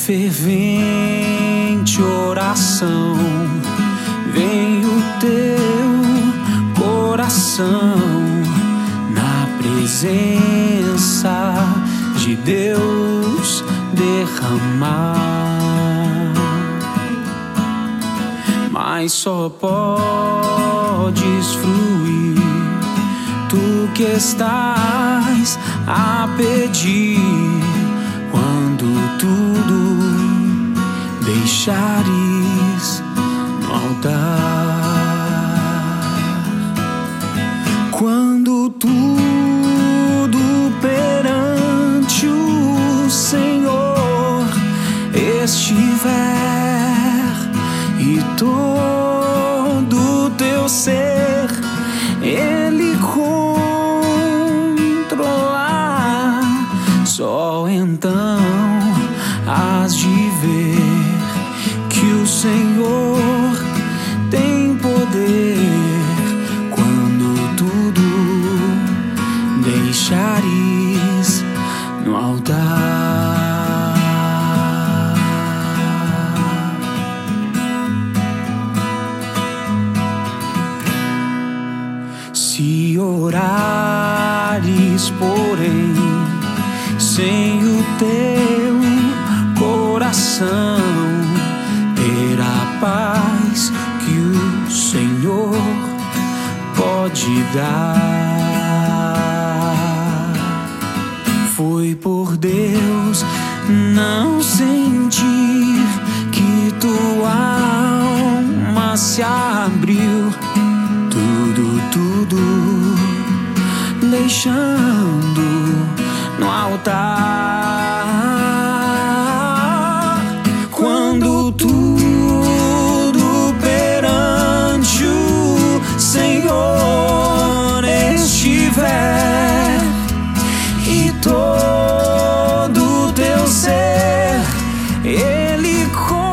fervente oração, vem o teu coração na presença de Deus derramar. Mas só podes fluir, tu que estás a pedir, quando tudo deixares no altar. Quando tudo perante o Senhor estiver e todo teu ser Ele controlar, só então hás de ver que o Senhor tem poder. Quando tudo deixares no altar. Se orares, porém, sem o teu coração, terá paz que o Senhor pode dar. Foi por Deus não sentir que tua alma se abriu, tudo deixando no altar. Quando tudo perante o Senhor estiver e todo teu ser Ele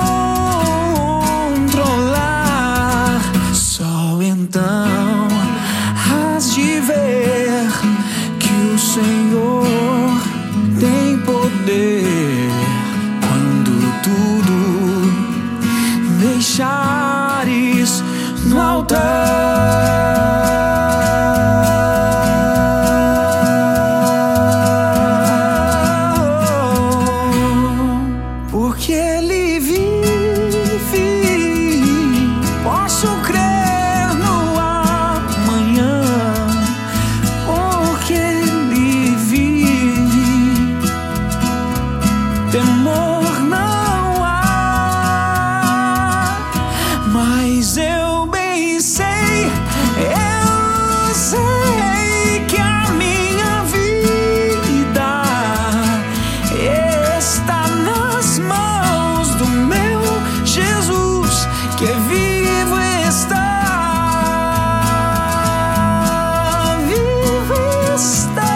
controlar, só então hás de ver que o Senhor tem poder. Quando tudo deixares no altar. Porque Ele vive, posso crer no amanhã. Porque Ele vive, temor não há. Mas eu bem sei, eu sei que a minha vida está nas mãos do meu Jesus, que vivo está, vivo está.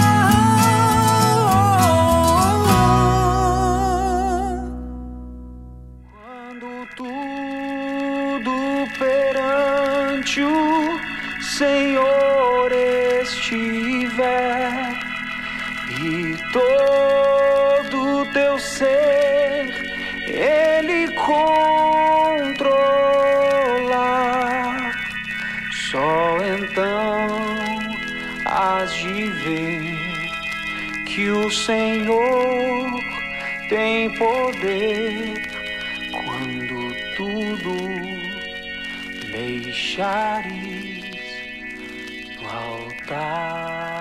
Quando tudo perante o Senhor estiver e todo teu ser Ele controlar, só então hás de ver que o Senhor tem poder. Quando tudo deixares no altar.